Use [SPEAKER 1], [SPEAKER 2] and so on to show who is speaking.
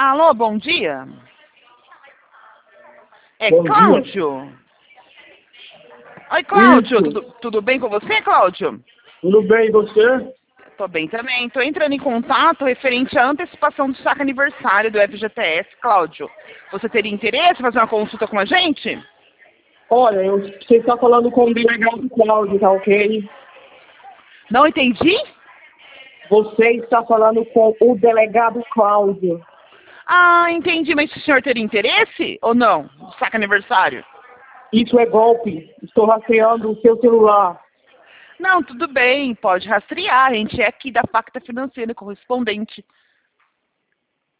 [SPEAKER 1] Alô, bom dia. É
[SPEAKER 2] Bom
[SPEAKER 1] Cláudio? Oi, Cláudio.
[SPEAKER 2] Isso.
[SPEAKER 1] Tudo bem com você, Cláudio?
[SPEAKER 2] Tudo bem, e você?
[SPEAKER 1] Tô bem também. Tô entrando em contato referente à antecipação do saque aniversário do FGTS, Cláudio. Você teria interesse em fazer uma consulta com a gente?
[SPEAKER 2] Olha, você está falando com o delegado Cláudio, tá ok?
[SPEAKER 1] Não entendi?
[SPEAKER 2] Você está falando com o delegado Cláudio.
[SPEAKER 1] Ah, entendi. Mas o senhor teria interesse ou não? No saque aniversário?
[SPEAKER 2] Isso é golpe. Estou rastreando o seu celular.
[SPEAKER 1] Não, tudo bem. Pode rastrear. A gente é aqui da Facta Financeira, correspondente.